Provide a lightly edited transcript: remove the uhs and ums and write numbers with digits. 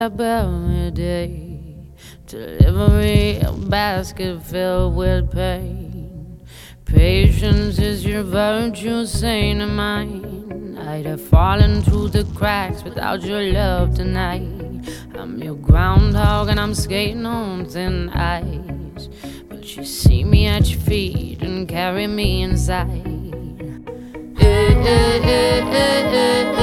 Every day, delivery a basket filled with pain. Patience is your virtue, saint of mine. I'd have fallen through the cracks without your love tonight. I'm your groundhog and I'm skating on thin ice, but you see me at your feet and carry me inside.